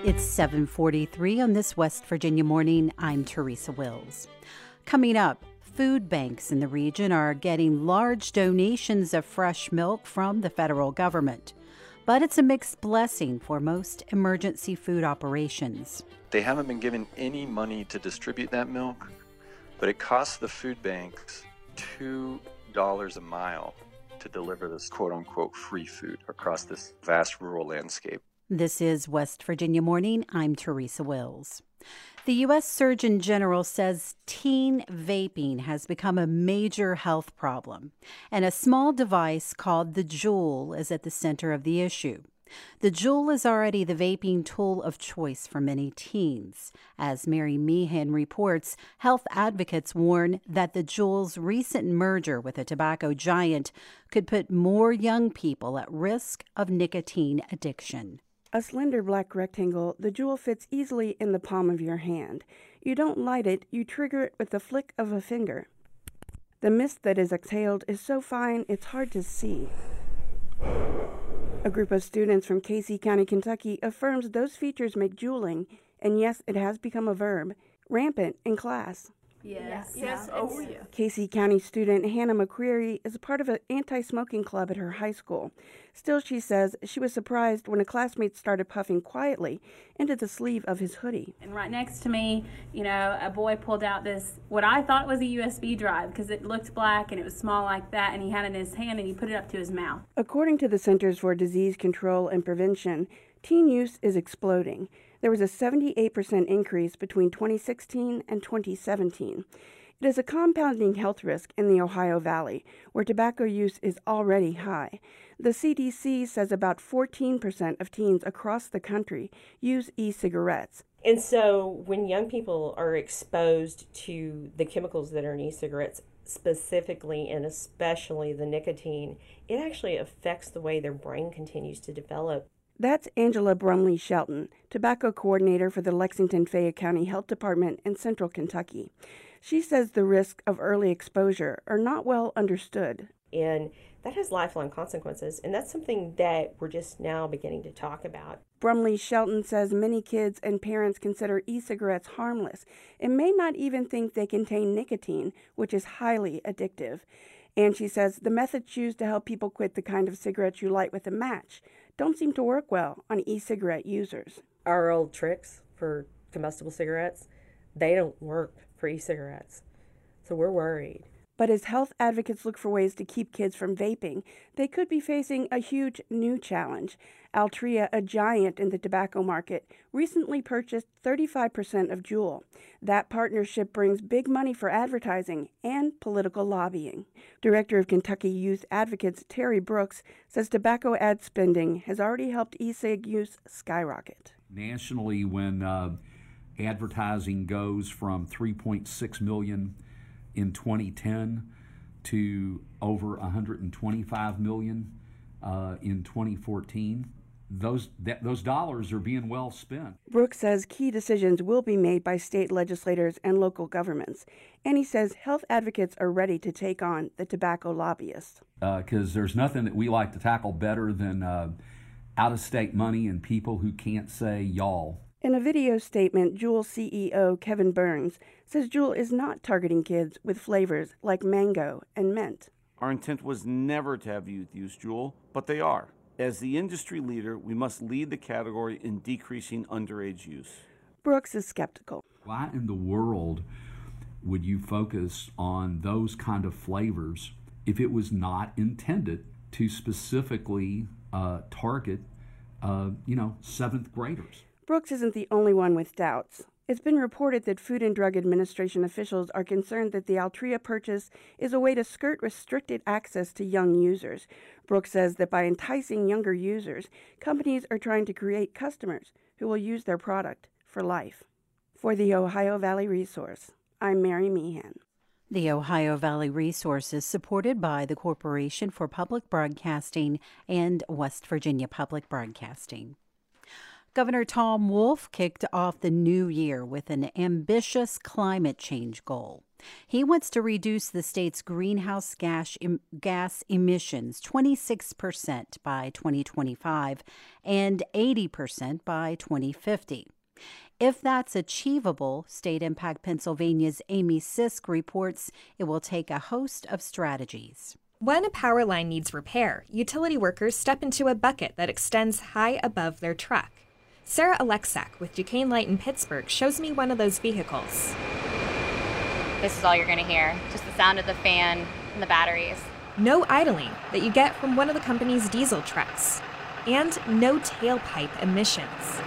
It's 7:43 on this West Virginia morning. I'm Teresa Wills. Coming up, food banks in the region are getting large donations of fresh milk from the federal government. But it's a mixed blessing for most emergency food operations. They haven't been given any money to distribute that milk, but it costs the food banks $2 a mile to deliver this quote-unquote free food across this vast rural landscape. This is West Virginia Morning. I'm Teresa Wills. The U.S. Surgeon General says teen vaping has become a major health problem, and a small device called the Juul is at the center of the issue. The Juul is already the vaping tool of choice for many teens. As Mary Meehan reports, health advocates warn that the Juul's recent merger with a tobacco giant could put more young people at risk of nicotine addiction. A slender black rectangle, the Juul fits easily in the palm of your hand. You don't light it, you trigger it with the flick of a finger. The mist that is exhaled is so fine it's hard to see. A group of students from Casey County, Kentucky affirms those features make juuling, and yes, it has become a verb, rampant in class. Yes. Oh, yeah. Casey County student Hannah McCreary is a part of an anti-smoking club at her high school. Still, she says she was surprised when a classmate started puffing quietly into the sleeve of his hoodie. And right next to me, a boy pulled out this, what I thought was a USB drive because it looked black and it was small like that, and he had it in his hand and he put it up to his mouth. According to the Centers for Disease Control and Prevention, teen use is exploding. There was a 78% increase between 2016 and 2017. It is a compounding health risk in the Ohio Valley, where tobacco use is already high. The CDC says about 14% of teens across the country use e-cigarettes. And so when young people are exposed to the chemicals that are in e-cigarettes, specifically and especially the nicotine, it actually affects the way their brain continues to develop. That's Angela Brumley Shelton, tobacco coordinator for the Lexington-Fayette County Health Department in Central Kentucky. She says the risks of early exposure are not well understood. And that has lifelong consequences, and that's something that we're just now beginning to talk about. Brumley Shelton says many kids and parents consider e-cigarettes harmless and may not even think they contain nicotine, which is highly addictive. And she says the methods used to help people quit the kind of cigarettes you light with a match don't seem to work well on e-cigarette users. Our old tricks for combustible cigarettes, they don't work for e-cigarettes. So we're worried. But as health advocates look for ways to keep kids from vaping, they could be facing a huge new challenge. Altria, a giant in the tobacco market, recently purchased 35% of Juul. That partnership brings big money for advertising and political lobbying. Director of Kentucky Youth Advocates Terry Brooks says tobacco ad spending has already helped e-cig use skyrocket. Nationally, when advertising goes from $3.6 million in 2010 to over $125 million in 2014, those dollars are being well spent. Brooks says key decisions will be made by state legislators and local governments, and he says health advocates are ready to take on the tobacco lobbyists. Because there's nothing that we like to tackle better than out-of-state money and people who can't say y'all. In a video statement, Juul CEO Kevin Burns says Juul is not targeting kids with flavors like mango and mint. Our intent was never to have youth use Juul, but they are. As the industry leader, we must lead the category in decreasing underage use. Brooks is skeptical. Why in the world would you focus on those kind of flavors if it was not intended to specifically target, seventh graders? Brooks isn't the only one with doubts. It's been reported that Food and Drug Administration officials are concerned that the Altria purchase is a way to skirt restricted access to young users. Brooks says that by enticing younger users, companies are trying to create customers who will use their product for life. For the Ohio Valley Resource, I'm Mary Meehan. The Ohio Valley Resource is supported by the Corporation for Public Broadcasting and West Virginia Public Broadcasting. Governor Tom Wolf kicked off the new year with an ambitious climate change goal. He wants to reduce the state's greenhouse gas emissions 26% by 2025 and 80% by 2050. If that's achievable, State Impact Pennsylvania's Amy Sisk reports it will take a host of strategies. When a power line needs repair, utility workers step into a bucket that extends high above their truck. Sarah Alexak with Duquesne Light in Pittsburgh shows me one of those vehicles. This is all you're going to hear, just the sound of the fan and the batteries. No idling that you get from one of the company's diesel trucks. And no tailpipe emissions.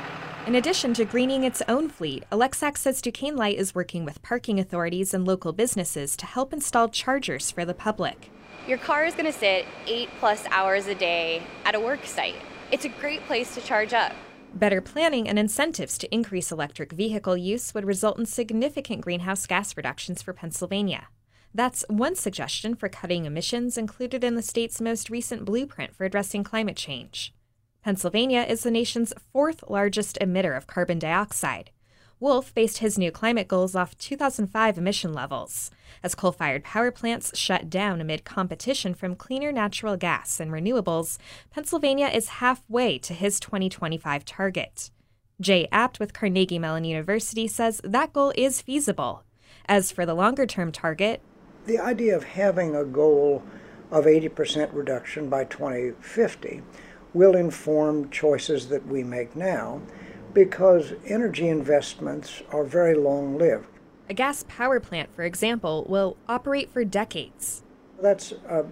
In addition to greening its own fleet, Alexak says Duquesne Light is working with parking authorities and local businesses to help install chargers for the public. Your car is going to sit 8+ hours a day at a work site. It's a great place to charge up. Better planning and incentives to increase electric vehicle use would result in significant greenhouse gas reductions for Pennsylvania. That's one suggestion for cutting emissions included in the state's most recent blueprint for addressing climate change. Pennsylvania is the nation's fourth largest emitter of carbon dioxide. Wolf based his new climate goals off 2005 emission levels. As coal-fired power plants shut down amid competition from cleaner natural gas and renewables, Pennsylvania is halfway to his 2025 target. Jay Apt with Carnegie Mellon University says that goal is feasible. As for the longer-term target, the idea of having a goal of 80% reduction by 2050 will inform choices that we make now, because energy investments are very long-lived. A gas power plant, for example, will operate for decades. That's a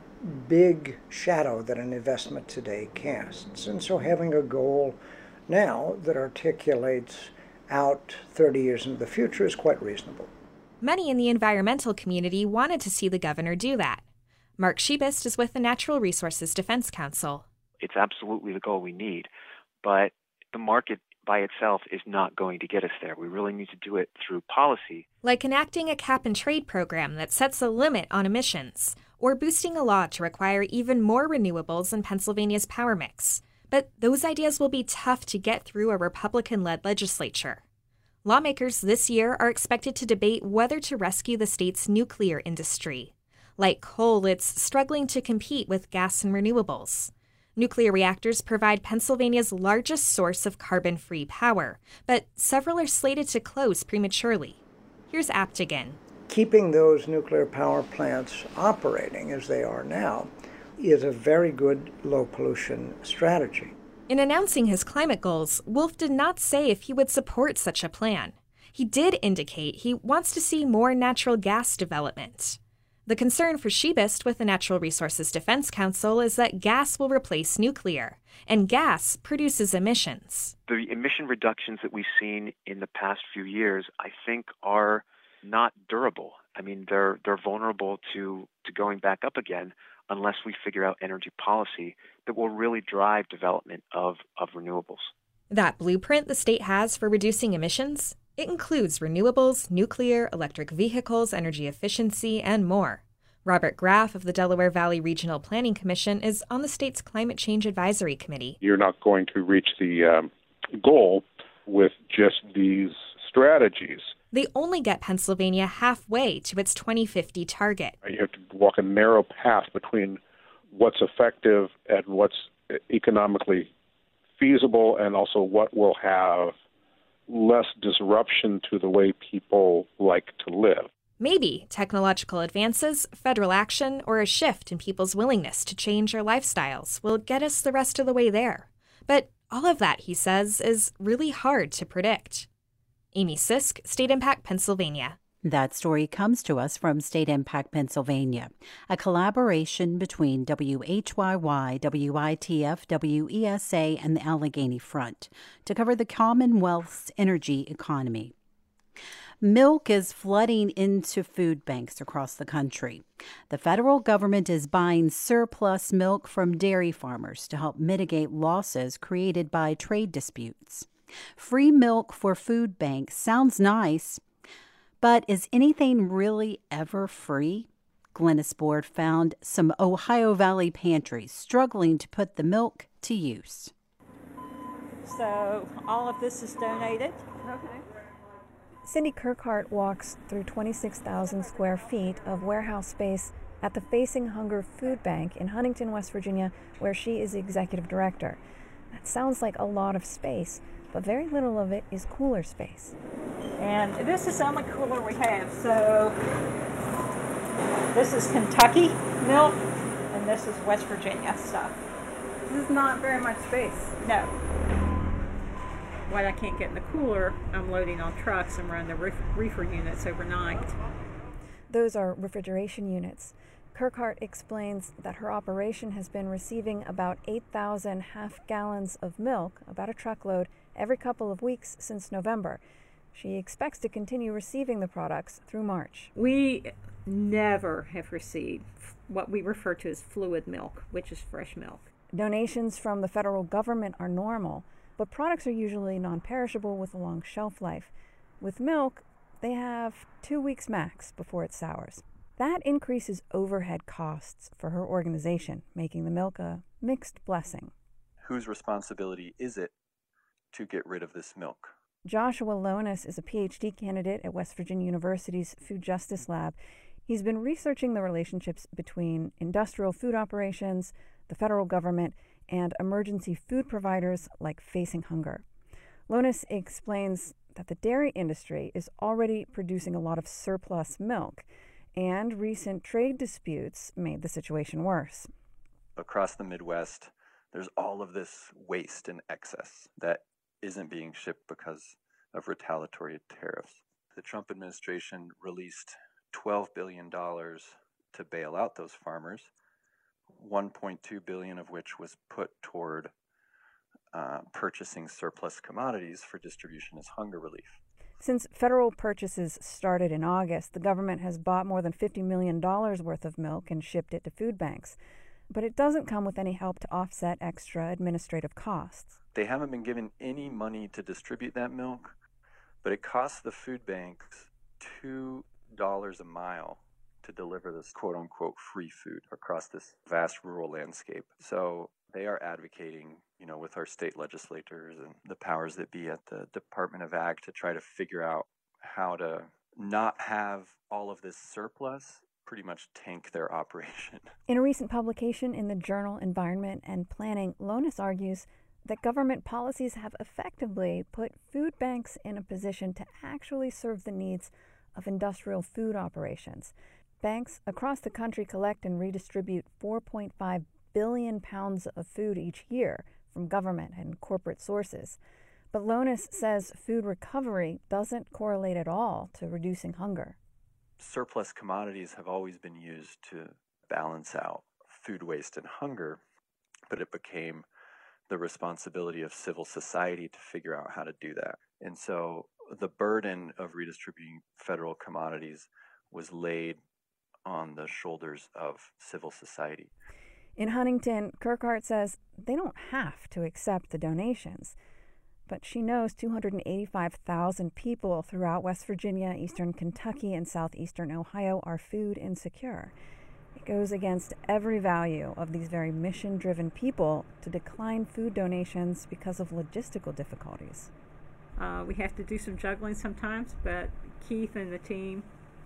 big shadow that an investment today casts. And so having a goal now that articulates out 30 years into the future is quite reasonable. Many in the environmental community wanted to see the governor do that. Mark Shebist is with the Natural Resources Defense Council. It's absolutely the goal we need, but the market by itself is not going to get us there. We really need to do it through policy. Like enacting a cap-and-trade program that sets a limit on emissions, or boosting a law to require even more renewables in Pennsylvania's power mix. But those ideas will be tough to get through a Republican-led legislature. Lawmakers this year are expected to debate whether to rescue the state's nuclear industry. Like coal, it's struggling to compete with gas and renewables. Nuclear reactors provide Pennsylvania's largest source of carbon-free power, but several are slated to close prematurely. Here's Apt again. Keeping those nuclear power plants operating as they are now is a very good low-pollution strategy. In announcing his climate goals, Wolf did not say if he would support such a plan. He did indicate he wants to see more natural gas development. The concern for Shebist with the Natural Resources Defense Council is that gas will replace nuclear, and gas produces emissions. The emission reductions that we've seen in the past few years, I think, are not durable. I mean, they're vulnerable to going back up again unless we figure out energy policy that will really drive development of renewables. That blueprint the state has for reducing emissions? It includes renewables, nuclear, electric vehicles, energy efficiency, and more. Robert Graff of the Delaware Valley Regional Planning Commission is on the state's Climate Change Advisory Committee. You're not going to reach the goal with just these strategies. They only get Pennsylvania halfway to its 2050 target. You have to walk a narrow path between what's effective and what's economically feasible, and also what will have less disruption to the way people like to live. Maybe technological advances, federal action, or a shift in people's willingness to change their lifestyles will get us the rest of the way there. But all of that, he says, is really hard to predict. Amy Sisk, State Impact Pennsylvania. That story comes to us from State Impact Pennsylvania, a collaboration between WHYY, WITF, WESA, and the Allegheny Front to cover the Commonwealth's energy economy. Milk is flooding into food banks across the country. The federal government is buying surplus milk from dairy farmers to help mitigate losses created by trade disputes. Free milk for food banks sounds nice, but is anything really ever free? Glennis Board found some Ohio Valley pantries struggling to put the milk to use. So all of this is donated. Okay. Cindy Kirkhart walks through 26,000 square feet of warehouse space at the Facing Hunger Food Bank in Huntington, West Virginia, where she is the executive director. That sounds like a lot of space, but very little of it is cooler space. And this is the only cooler we have. So this is Kentucky milk, and this is West Virginia stuff. This is not very much space. No. What I can't get in the cooler, I'm loading on trucks and running the reefer units overnight. Those are refrigeration units. Kirkhart explains that her operation has been receiving about 8,000 half gallons of milk, about a truckload, every couple of weeks since November. She expects to continue receiving the products through March. We never have received what we refer to as fluid milk, which is fresh milk. Donations from the federal government are normal, but products are usually non-perishable with a long shelf life. With milk, they have 2 weeks max before it sours. That increases overhead costs for her organization, making the milk a mixed blessing. Whose responsibility is it to get rid of this milk? Joshua Lonis is a PhD candidate at West Virginia University's Food Justice Lab. He's been researching the relationships between industrial food operations, the federal government, and emergency food providers like Facing Hunger. Lonis explains that the dairy industry is already producing a lot of surplus milk, and recent trade disputes made the situation worse. Across the Midwest, there's all of this waste and excess that isn't being shipped because of retaliatory tariffs. The Trump administration released $12 billion to bail out those farmers, $1.2 billion of which was put toward purchasing surplus commodities for distribution as hunger relief. Since federal purchases started in August, the government has bought more than $50 million worth of milk and shipped it to food banks. But it doesn't come with any help to offset extra administrative costs. They haven't been given any money to distribute that milk, but it costs the food banks $2 a mile to deliver this quote-unquote free food across this vast rural landscape. So they are advocating, with our state legislators and the powers that be at the Department of Ag to try to figure out how to not have all of this surplus pretty much tank their operation. In a recent publication in the journal Environment and Planning, Lonis argues that government policies have effectively put food banks in a position to actually serve the needs of industrial food operations. Banks across the country collect and redistribute 4.5 billion pounds of food each year from government and corporate sources. But Lonis says food recovery doesn't correlate at all to reducing hunger. Surplus commodities have always been used to balance out food waste and hunger, but it became the responsibility of civil society to figure out how to do that. And so the burden of redistributing federal commodities was laid on the shoulders of civil society. In Huntington, Kirkhart says they don't have to accept the donations, but she knows 285,000 people throughout West Virginia, eastern Kentucky, and southeastern Ohio are food insecure. It goes against every value of these very mission-driven people to decline food donations because of logistical difficulties. We have to do some juggling sometimes, but Keith and the team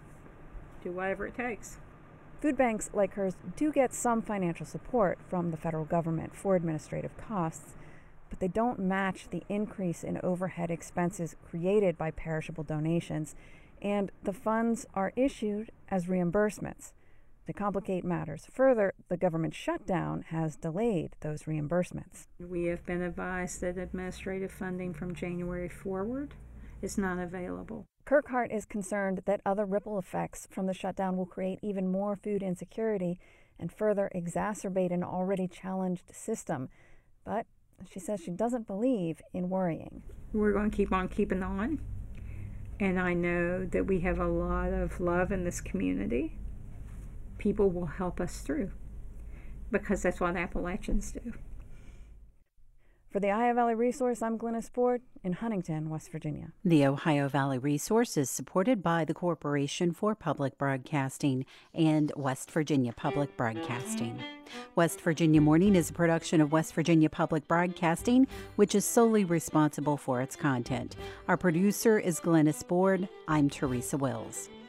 do whatever it takes. Food banks like hers do get some financial support from the federal government for administrative costs, but they don't match the increase in overhead expenses created by perishable donations, and the funds are issued as reimbursements. To complicate matters further, the government shutdown has delayed those reimbursements. We have been advised that administrative funding from January forward is not available. Kirkhart is concerned that other ripple effects from the shutdown will create even more food insecurity and further exacerbate an already challenged system. But she says she doesn't believe in worrying. We're going to keep on keeping on. And I know that we have a lot of love in this community. People will help us through because that's what Appalachians do. For the Ohio Valley Resource, I'm Glennis Ford in Huntington, West Virginia. The Ohio Valley Resource is supported by the Corporation for Public Broadcasting and West Virginia Public Broadcasting. West Virginia Morning is a production of West Virginia Public Broadcasting, which is solely responsible for its content. Our producer is Glennis Ford. I'm Teresa Wills.